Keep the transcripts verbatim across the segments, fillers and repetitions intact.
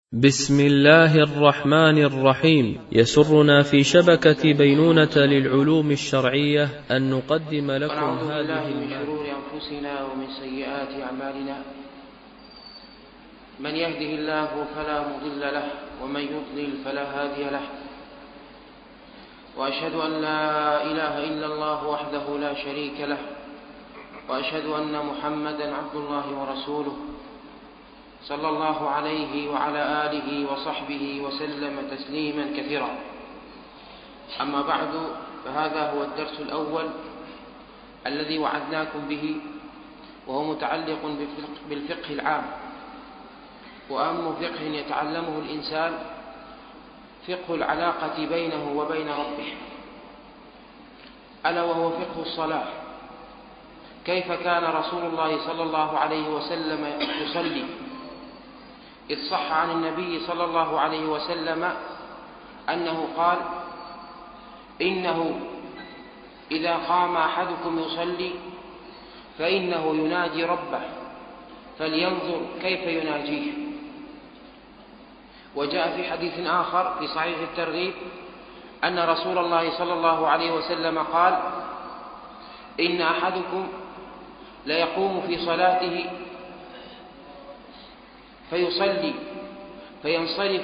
بسم الله الرحمن الرحيم. يسرنا في شبكة بينونة للعلوم الشرعية أن نقدم لكم هذه من شرور أنفسنا ومن سيئات أعمالنا، من يهده الله فلا مضل له ومن يضلل فلا هادي له، وأشهد أن لا إله إلا الله وحده لا شريك له، وأشهد أن محمدا عبد الله ورسوله صلى الله عليه وعلى آله وصحبه وسلم تسليما كثيرا. أما بعد، فهذا هو الدرس الأول الذي وعدناكم به، وهو متعلق بالفقه العام، وأهم فقه يتعلمه الإنسان فقه العلاقة بينه وبين ربه، ألا وهو فقه الصلاة. كيف كان رسول الله صلى الله عليه وسلم يصلي؟ إذ صح عن النبي صلى الله عليه وسلم أنه قال: إنه إذا قام أحدكم يصلي فإنه يناجي ربه فلينظر كيف يناجيه. وجاء في حديث آخر في صحيح الترغيب أن رسول الله صلى الله عليه وسلم قال: إن أحدكم ليقوم في صلاته فيصلي فينصرف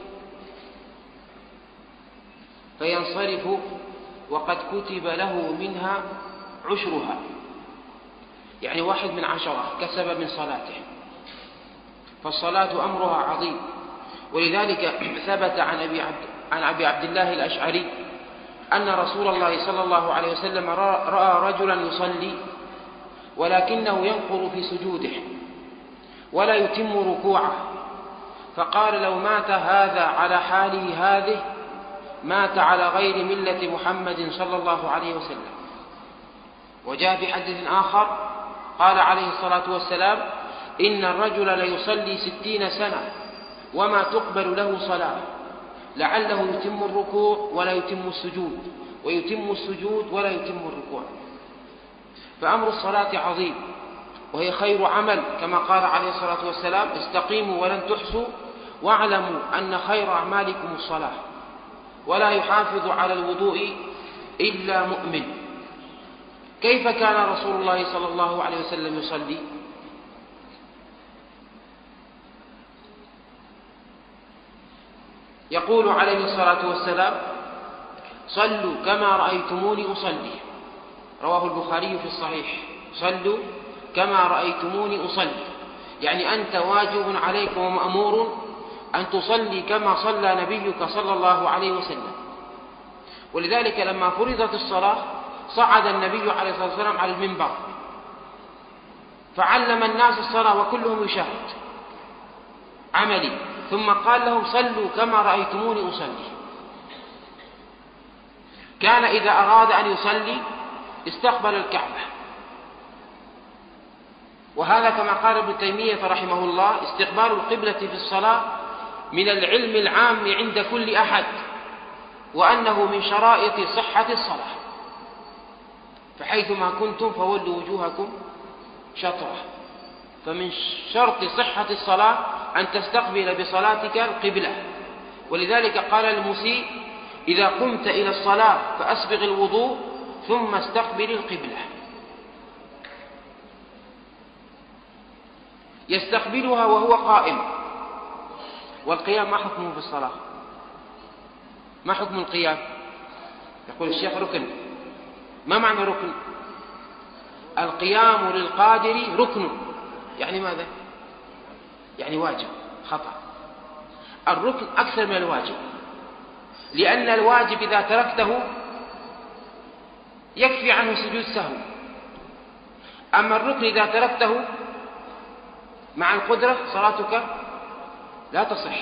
فينصرف وقد كتب له منها عشرها، يعني واحد من عشرة كسب من صلاته. فالصلاة أمرها عظيم، ولذلك ثبت عن أبي عبد, عن أبي عبد الله الأشعري أن رسول الله صلى الله عليه وسلم رأى رجلا يصلي ولكنه ينقر في سجوده ولا يتم ركوعه، فقال: لو مات هذا على حاله هذه مات على غير ملة محمد صلى الله عليه وسلم. وجاء في حديث آخر قال عليه الصلاة والسلام: إن الرجل ليصلي ستين سنة وما تقبل له صلاة، لعله يتم الركوع ولا يتم السجود، ويتم السجود ولا يتم الركوع. فأمر الصلاة عظيم، وهي خير عمل، كما قال عليه الصلاة والسلام: استقيموا ولن تحصوا واعلموا أن خير أعمالكم الصلاة، ولا يحافظ على الوضوء إلا مؤمن. كيف كان رسول الله صلى الله عليه وسلم يصلي؟ يقول عليه الصلاة والسلام: صلوا كما رأيتموني أصلي. رواه البخاري في الصحيح: صلوا كما رأيتموني أصلي، يعني أنت واجب عليك ومأمور أن تصلي كما صلى نبيك صلى الله عليه وسلم. ولذلك لما فرضت الصلاة صعد النبي عليه الصلاة والسلام على المنبر فعلم الناس الصلاة وكلهم يشاهد عملي، ثم قال لهم: صلوا كما رأيتموني أصلي. كان إذا أراد أن يصلي استقبل الكعبة، وهذا كما قال ابن تيمية رحمه الله: استقبال القبلة في الصلاة من العلم العام عند كل أحد، وأنه من شرائط صحة الصلاة، فحيثما كنتم فولوا وجوهكم شطرة. فمن شرط صحة الصلاة أن تستقبل بصلاتك القبلة. ولذلك قال المسيء: إذا قمت إلى الصلاة فأسبغ الوضوء ثم استقبل القبلة. يستقبلها وهو قائم. والقيام ما حكمه في الصلاة؟ ما حكم القيام؟ يقول الشيخ: ركن. ما معنى ركن؟ القيام للقادر ركن، يعني ماذا؟ يعني واجب. خطأ. الركن أكثر من الواجب، لأن الواجب إذا تركته يكفي عنه سجود سهو، أما الركن إذا تركته مع القدرة صلاتك لا تصح.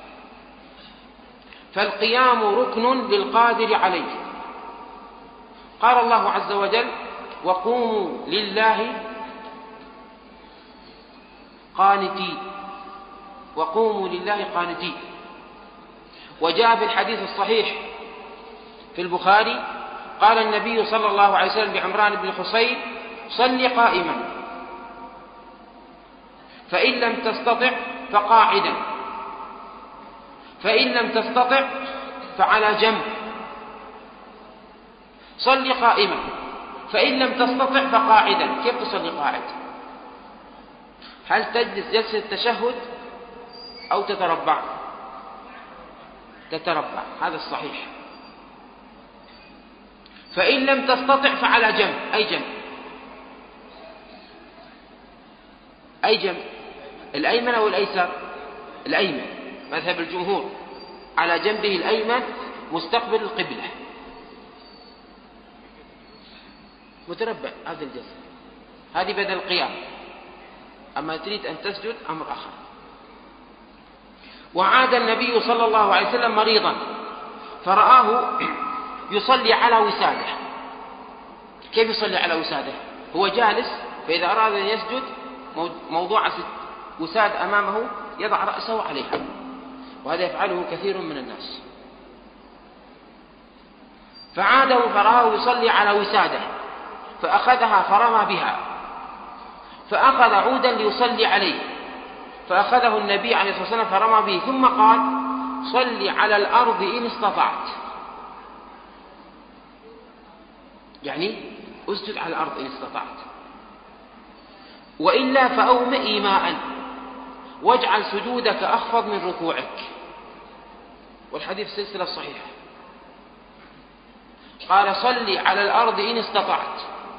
فالقيام ركن للقادر عليه. قال الله عز وجل: وقوموا لله قانتين، وقوموا لله قانتين. وجاء في الحديث الصحيح في البخاري قال النبي صلى الله عليه وسلم بعمران بن حصين: صل قائما، فإن لم تستطع فقاعدا. فإن لم تستطع فعلى جنب. صل قائما، فإن لم تستطع فقاعدا. كيف تصلي قاعد؟ هل تجلس جلسة التشهد أو تتربع؟ تتربع، هذا الصحيح. فإن لم تستطع فعلى جنب. أي جنب؟ أي جنب؟ الأيمن أو الأيسر؟ الأيمن، مذهب الجمهور على جنبه الأيمن مستقبل القبلة، متربع. هذا الجلسة هذه بدل القيام. أما تريد أن تسجد أمر آخر. وعاد النبي صلى الله عليه وسلم مريضا فرآه يصلي على وساده. كيف يصلي على وساده؟ هو جالس، فإذا أراد أن يسجد موضوع وساد أمامه يضع رأسه عليها، وهذا يفعله كثير من الناس. فعاده فرآه يصلي على وساده فأخذها فرمى بها، فأخذ عودا ليصلي عليه فأخذه النبي عليه الصلاة والسلام فرمى به، ثم قال: صل على الأرض إن استطعت. يعني اسجد على الأرض إن استطعت، وإلا فأومئ إيماء واجعل سجودك أخفض من ركوعك. والحديث سلسلة صحيحة. قال: صل على الأرض إن استطعت.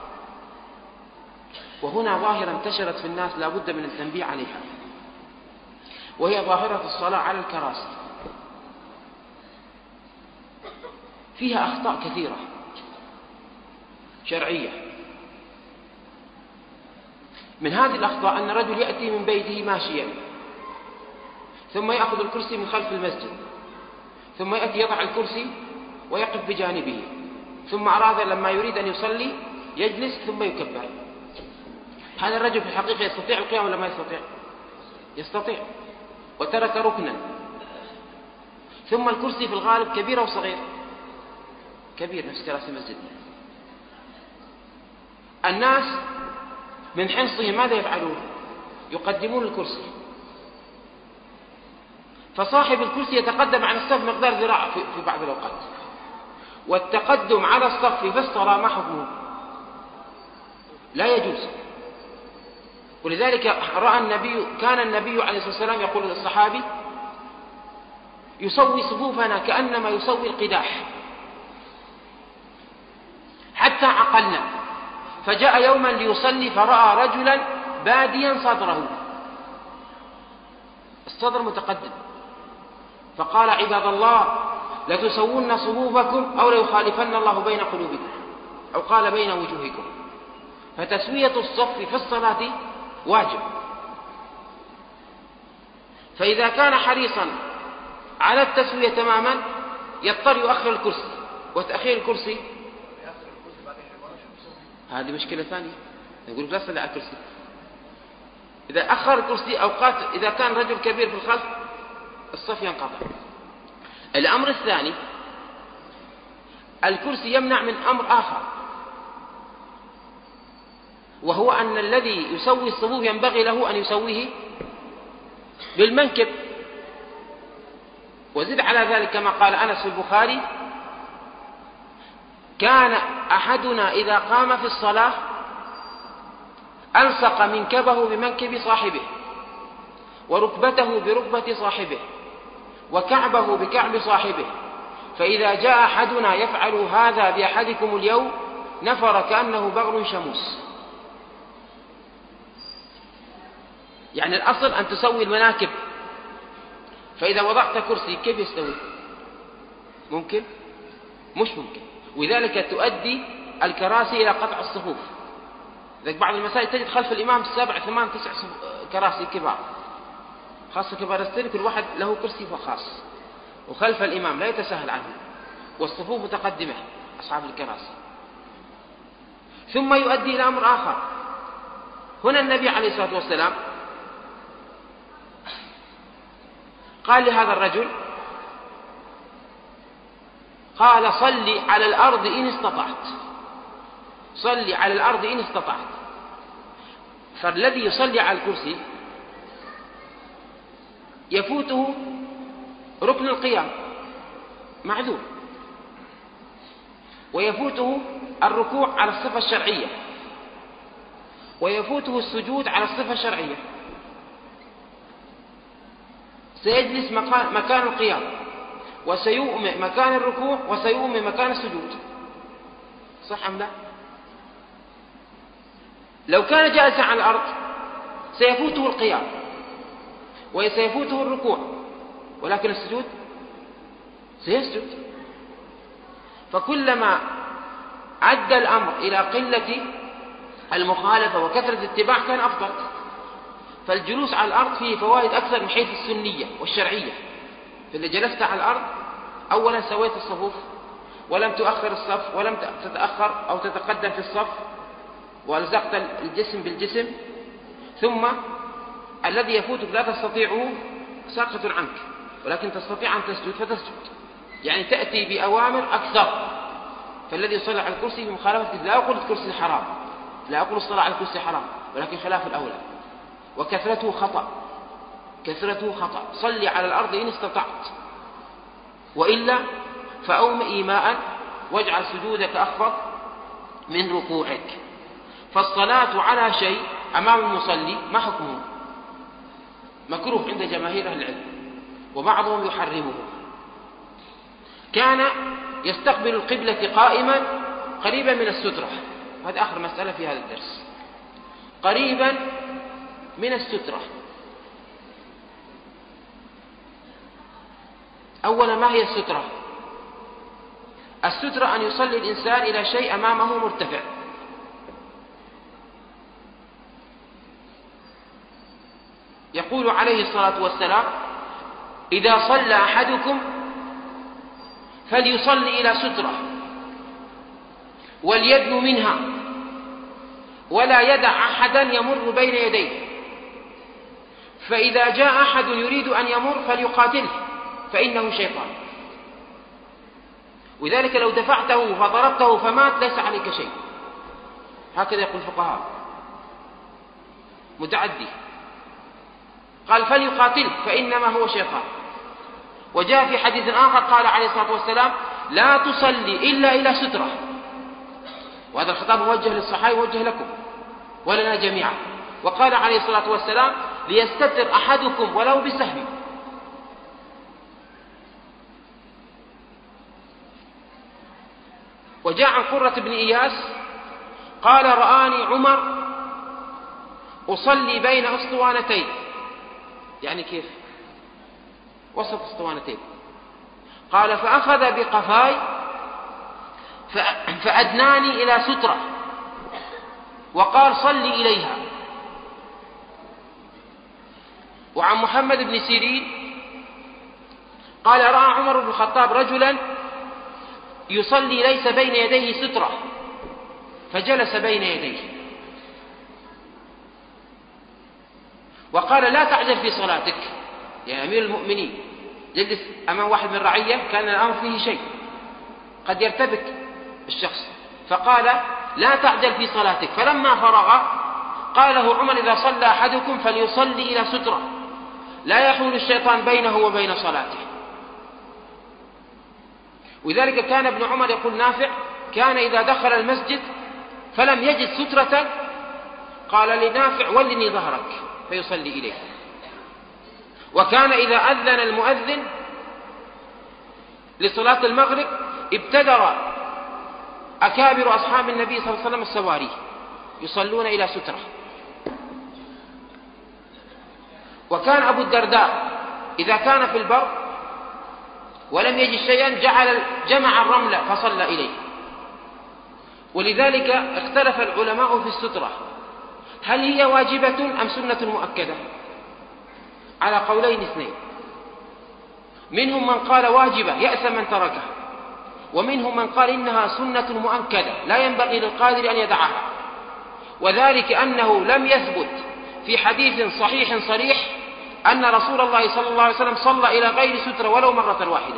وهنا ظاهرة انتشرت في الناس لا بد من التنبيه عليها، وهي ظاهرة الصلاة على الكراسي. فيها أخطاء كثيرة شرعية. من هذه الأخطاء أن رجل يأتي من بيته ماشيا ثم يأخذ الكرسي من خلف المسجد، ثم يأتي يضع الكرسي ويقف بجانبه، ثم أراد لما يريد أن يصلي يجلس ثم يكبر. هذا الرجل في الحقيقة يستطيع القيام ولا ما يستطيع؟ يستطيع، وترك ركنا. ثم الكرسي في الغالب كبير أو صغير؟ كبير، نفس كراسي المسجد. الناس من حرصهم ماذا يفعلون؟ يقدمون الكرسي، فصاحب الكرسي يتقدم عن الصف مقدار ذراع في بعض الأوقات. والتقدم على الصف في الصلاة ما حكمه؟ لا يجوز. ولذلك رأى النبي كان النبي عليه الصلاة والسلام يقول للصحابي: يسوي صفوفنا كأنما يسوي القداح، حتى عقلنا. فجاء يوما ليصلي فرأى رجلا باديا صدره، الصدر متقدم، فقال: عباد الله لتسوون صفوفكم أو ليخالفن الله بين قلوبكم، أو قال بين وجوهكم. فتسوية الصف في الصلاة واجب. فإذا كان حريصا على التسوية تماما يضطر يؤخر الكرسي، وتأخير الكرسي هذه مشكلة ثانية. يقول لا صلي على الكرسي. إذا أخر الكرسي أوقات، إذا كان رجل كبير في الخلف الصف ينقطع. الأمر الثاني، الكرسي يمنع من أمر آخر، وهو أن الذي يسوي الصفوف ينبغي له أن يسويه بالمنكب. وزد على ذلك كما قال أنس في البخاري: كان أحدنا إذا قام في الصلاة ألصق منكبه بمنكب صاحبه، وركبته بركبة صاحبه، وكعبه بكعب صاحبه، فإذا جاء أحدنا يفعل هذا بأحدكم اليوم نفر كأنه بغل شموس. يعني الأصل أن تسوي المناكب. فإذا وضعت كرسي كيف يستوي؟ ممكن؟ مش ممكن. وذلك تؤدي الكراسي إلى قطع الصفوف. لذلك بعض المساجد تجد خلف الإمام سبع ثمان تسع كراسي كبار، خاصة كبار السن، كل واحد له كرسي خاص، وخلف الإمام لا يتساهل عنه، والصفوف متقدمة أصحاب الكراسي. ثم يؤدي إلى أمر آخر. هنا النبي عليه الصلاة والسلام قال لهذا الرجل، قال: صل على الأرض إن استطعت. صل على الأرض إن استطعت. فالذي يصلي على الكرسي يفوته ركن القيام معذور، ويفوته الركوع على الصفة الشرعية، ويفوته السجود على الصفة الشرعية، سيجلس مكان القيام وسيؤمئ مكان الركوع وسيؤمئ مكان السجود، صح أم لا؟ لو كان جالسا على الأرض سيفوته القيام وسيفوته الركوع، ولكن السجود سيسجد. فكلما عد الأمر إلى قلة المخالفة وكثرة الاتباع كان أفضل. فالجلوس على الأرض فيه فوائد أكثر من حيث السنية والشرعية. فإذا جلست على الأرض أولا سويت الصفوف ولم تؤخر الصف ولم تتأخر أو تتقدم في الصف، وألزقت الجسم بالجسم، ثم الذي يفوتك لا تستطيعه ساقط عنك، ولكن تستطيع أن تسجد فتسجد، يعني تأتي بأوامر أكثر. فالذي يصلي على الكرسي بمخالفة، لا أقول الكرسي حرام، لا أقول الصلاة على الكرسي حرام، ولكن خلاف الأولى، وكثرته خطأ، كثرته خطأ. صلي على الأرض إن استطعت، وإلا فأوم إيماء واجعل سجودك أخفض من ركوعك. فالصلاة على شيء أمام المصلي ما حكمه؟ مكروه عند جماهير أهل العلم، وبعضهم يحرمه. كان يستقبل القبلة قائما قريبا من السترة، هذا آخر مسألة في هذا الدرس، قريبا من السترة. أولا ما هي السترة؟ السترة أن يصلي الإنسان إلى شيء أمامه مرتفع، يقول عليه الصلاة والسلام: إذا صلى أحدكم فليصلي إلى سترة وليدنو منها ولا يدع أحدا يمر بين يديه، فإذا جاء أحد يريد أن يمر فليقاتله فإنه شيطان. وذلك لو دفعته فضربته فمات ليس عليك شيء، هكذا يقول الفقهاء، متعدي. قال فليقاتله فإنما هو شيطان. وجاء في حديث آخر قال عليه الصلاة والسلام: لا تصلي إلا إلى سترة. وهذا الخطاب موجه للصحابة ووجه لكم ولنا جميعا. وقال عليه الصلاة والسلام: ليستتر أحدكم ولو بسهم. وجاء عن قرة بن إياس قال: رآني عمر أصلي بين أسطوانتين، يعني كيف؟ وسط أسطوانتين. قال: فأخذ بقفاي فأدناني إلى سترة وقال: صلي إليها. وعن محمد بن سيرين قال: رأى عمر بن الخطاب رجلا يصلي ليس بين يديه سترة فجلس بين يديه، وقال: لا تعجل في صلاتك يا أمير المؤمنين. جلس أمام واحد من رعية كان الأمر فيه شيء قد يرتبك الشخص، فقال: لا تعجل في صلاتك. فلما فرغ قال له عمر: إذا صلى أحدكم فليصلي إلى سترة لا يحول الشيطان بينه وبين صلاته. ولذلك كان ابن عمر يقول نافع: كان إذا دخل المسجد فلم يجد سترة قال لنافع: ولني ظهرك فيصلي إليه. وكان إذا أذن المؤذن لصلاة المغرب ابتدر أكابر أصحاب النبي صلى الله عليه وسلم السواري يصلون إلى سترة. وكان أبو الدرداء إذا كان في البر ولم يجد شيئا جعل جمع الرمل فصلى إليه. ولذلك اختلف العلماء في السترة، هل هي واجبة أم سنة مؤكدة؟ على قولين اثنين، منهم من قال واجبة يأثم من تركها، ومنهم من قال إنها سنة مؤكدة لا ينبغي للقادر أن يدعها، وذلك أنه لم يثبت في حديث صحيح صريح أن رسول الله صلى الله عليه وسلم صلى إلى غير سترة ولو مرة واحدة.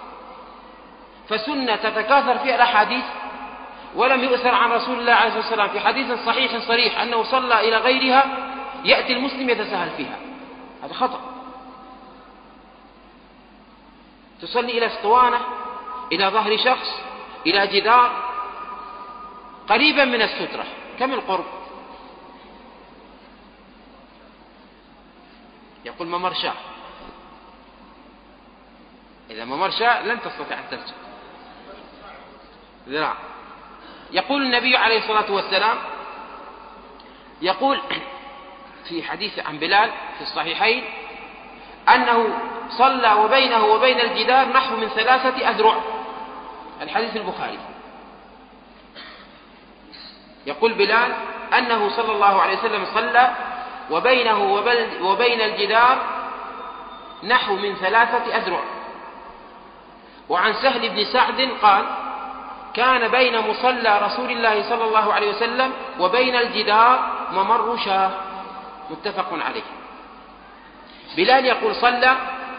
فسنة تتكاثر فيها الأحاديث، ولم يؤثر عن رسول الله عليه الصلاة والسلام في حديث صحيح صريح أنه صلى إلى غيرها، يأتي المسلم يتساهل فيها، هذا خطأ. تصلي إلى اسطوانة، إلى ظهر شخص، إلى جدار قريبا من السترة، كم القرب؟ يقول ممر شاة. إذا ممر شاة لن تستطيع أن تسجد ذراع. يقول النبي عليه الصلاة والسلام، يقول في حديث عن بلال في الصحيحين أنه صلى وبينه وبين الجدار نحو من ثلاثة أذرع، الحديث البخاري. يقول بلال أنه صلى الله عليه وسلم صلى وبينه وبين الجدار نحو من ثلاثة أذرع. وعن سهل بن سعد قال كان بين مصلى رسول الله صلى الله عليه وسلم وبين الجدار ممر شاة، متفق عليه. بلال يقول صلى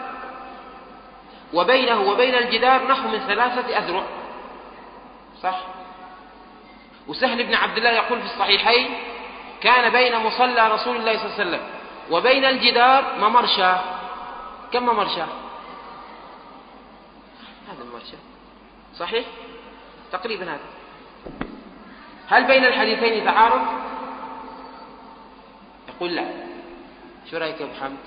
وبينه وبين الجدار نحو من ثلاثة أذرع، صح. وسهل بن عبد الله يقول في الصحيحين كان بين مصلى رسول الله صلى الله عليه وسلم وبين الجدار ممر شاة. كم ممر شاة؟ هذا ممر شاة، صحيح، تقريبا هذا. هل بين الحديثين تعارض؟ يقول لا. شو رأيك يا أبو حمد؟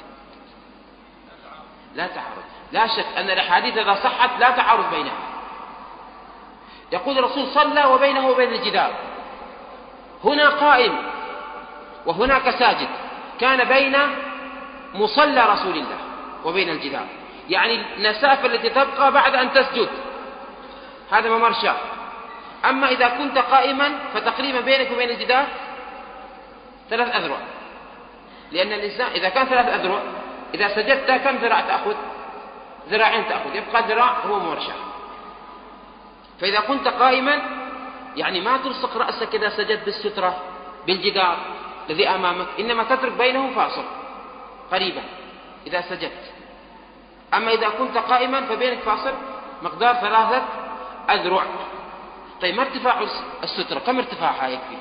لا تعارض، لا شك أن الأحاديث إذا صحت لا تعارض بينها. يقول الرسول صلى وبينه وبين الجدار، هنا قائم وهناك ساجد، كان بين مصلى رسول الله وبين الجدار، يعني المسافة التي تبقى بعد أن تسجد، هذا ممر شاة. أما إذا كنت قائما فتقريبا بينك وبين الجدار ثلاث أذرع، لأن الإنسان إذا كان ثلاث أذرع إذا سجدت كم ذراع تأخذ؟ ذراعين تأخذ، يبقى ذراع هو ممر شاة. فإذا كنت قائما يعني ما تلصق رأسك إذا سجدت بالسترة بالجدار الذي أمامك، إنما تترك بينه فاصل قريبا إذا سجدت. أما إذا كنت قائما فبينك فاصل مقدار ثلاثة أذرع. طيب ما ارتفاع السترة؟ كم ارتفاعها يكفي؟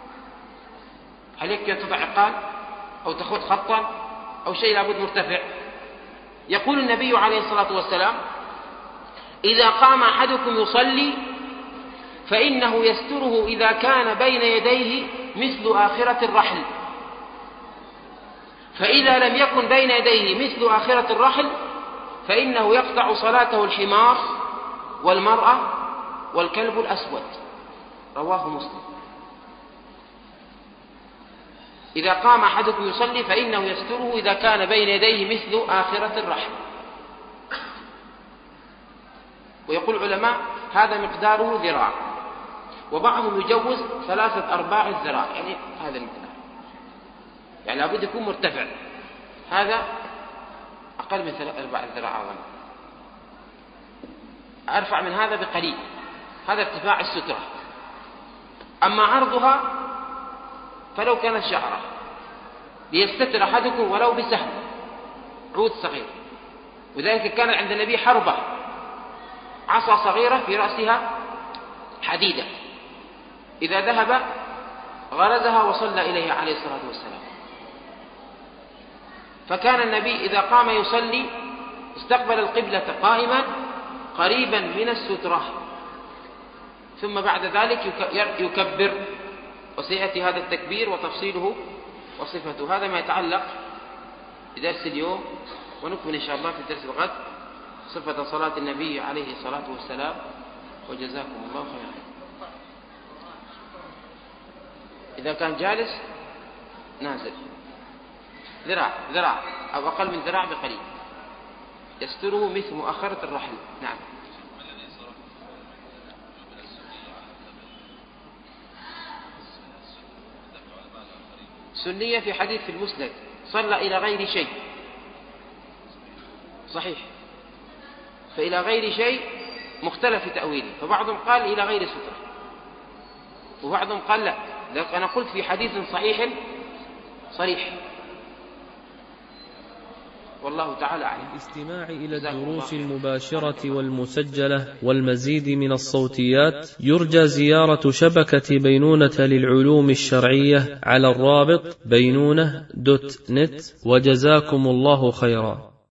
هل يكفي أن تضع عقال أو تأخذ خطا أو شيء لابد مرتفع؟ يقول النبي عليه الصلاة والسلام إذا قام أحدكم يصلي فإنه يستره إذا كان بين يديه مثل آخرة الرحل، فإذا لم يكن بين يديه مثل آخرة الرحل فإنه يقطع صلاته الحمار والمرأة والكلب الأسود. رواه مسلم. إذا قام أحدكم يصلي فإنه يستره إذا كان بين يديه مثل آخرة الرحل. ويقول العلماء هذا مقداره ذراع، وبعضهم يجوز ثلاثة أرباع الذراع، يعني هذا المقدار، يعني لابد يكون مرتفع. هذا أقل من ثلاثة أرباع الذراع، أظن أرفع من هذا بقليل، هذا ارتفاع السترة. أما عرضها فلو كانت شعرة ليستتر أحدكم ولو بسهم، عود صغير. وذلك كان عند النبي حربة، عصا صغيرة في رأسها حديدة، إذا ذهب غرزها وصلى إليها عليه الصلاة والسلام. فكان النبي إذا قام يصلي استقبل القبلة قائما قريبا من السترة، ثم بعد ذلك يكبر، وسيأتي هذا التكبير وتفصيله وصفته. هذا ما يتعلق بدرس اليوم، ونكمل إن شاء الله في درس الغد صفة صلاة النبي عليه الصلاة والسلام، وجزاكم الله خيرا. إذا كان جالس نازل ذراع ذراع أو أقل من ذراع بقليل، يستره مثل مؤخرة الرحل. نعم. سنية في حديث في المسند صلى إلى غير شيء، صحيح. فإلى غير شيء مختلف في تأويله، فبعضهم قال إلى غير سترة وبعضهم قال لا. أنا قلت في حديث صحيح صريح، والله تعالى أعلم. الاستماع إلى الدروس المباشرة والمسجلة والمزيد من الصوتيات يرجى زيارة شبكة بينونة للعلوم الشرعية على الرابط بينونة دوت نت، وجزاكم الله خيرا.